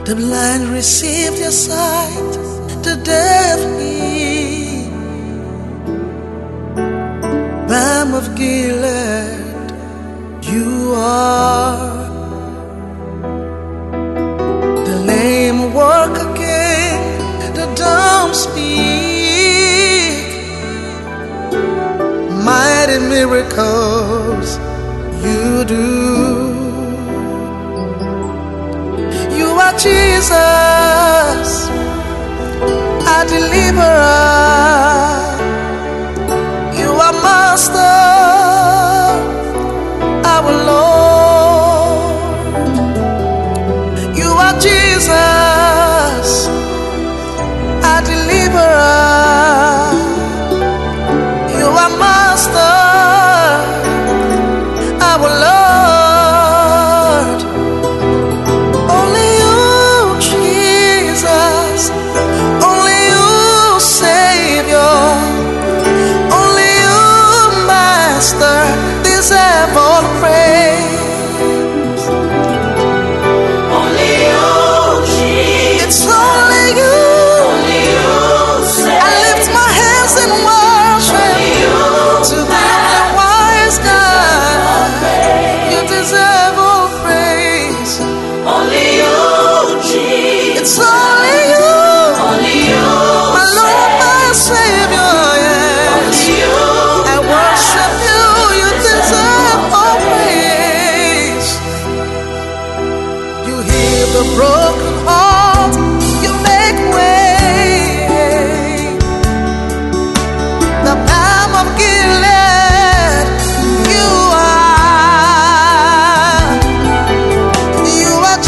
The blind receive their sight, the deaf hear. Balm of Gilead, you are. The lame walk again, the dumb speak. Mighty miracles you do. You are Jesus, our deliverer. You are Master, our Lord. You are Jesus, our deliverer. You are Master, our Lord. Only you, Jesus. Only you, Savior. Only you, Master, deserve all praise. Only you, Jesus. It's only you. Only you, I lift my hands in worship to the only wise God. You deserve all praise. only you, Jesus. It's only you, Only you, my Lord, my Savior. Yes, only you, I worship you. You deserve all praise. You heal the broken heart. You make way. The balm of Gilead, you are. You are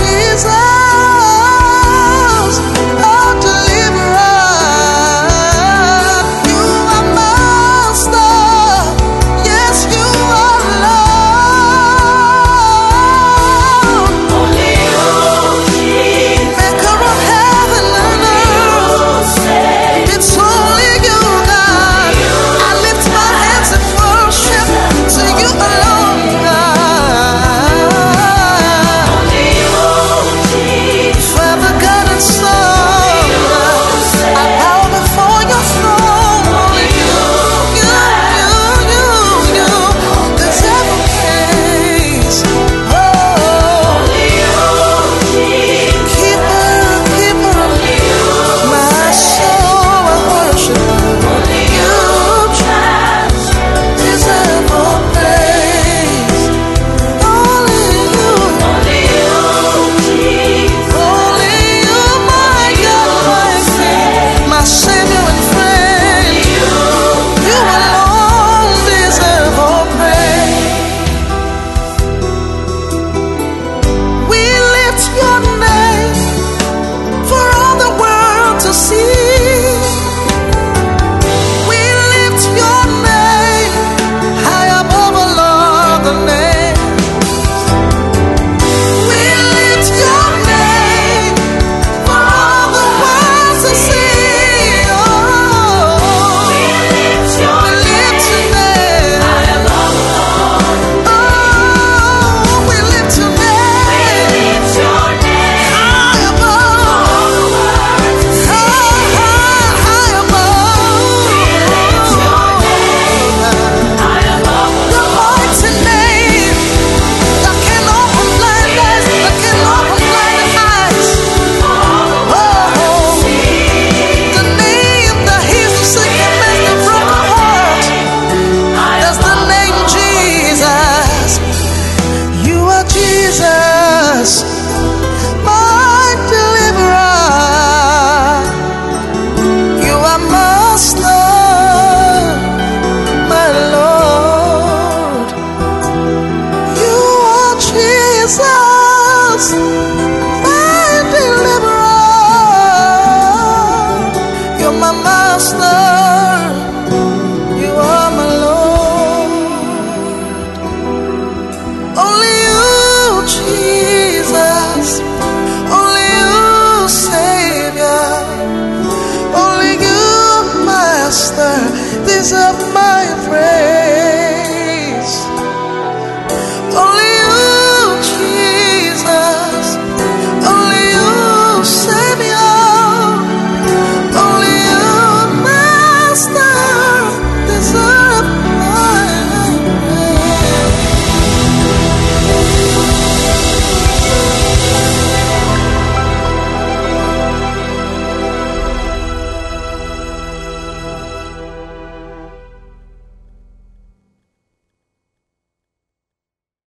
Jesus, our deliverer. You are Master, yes, you are Lord. only you, Jesus. Maker of heaven and earth, it's only you, God. I lift my hands in worship to you alone, God. Only you, Jesus. Father God and Son, I bow before your throne. Only you deserve praise. Oh, Only you, Jesus. keeper, my soul I worship. Only you, Deserve all praise. Only you, only you, Jesus. only you, my God, my Savior and friend. You alone deserve all praise. We lift your name for all the world to see. We lift your name high above all other names. We lift your name for all the world to see. Oh, We lift your we lift your name. high above Oh, we lift your name lift your name high above, high above. lift your high above The mighty name that can open blind eyes, that can open blind eyes. Oh, the name that heals the sick and mends the broken heart. That's the name Jesus. You are Jesus, my deliverer. You are Master, my Lord. You are Jesus,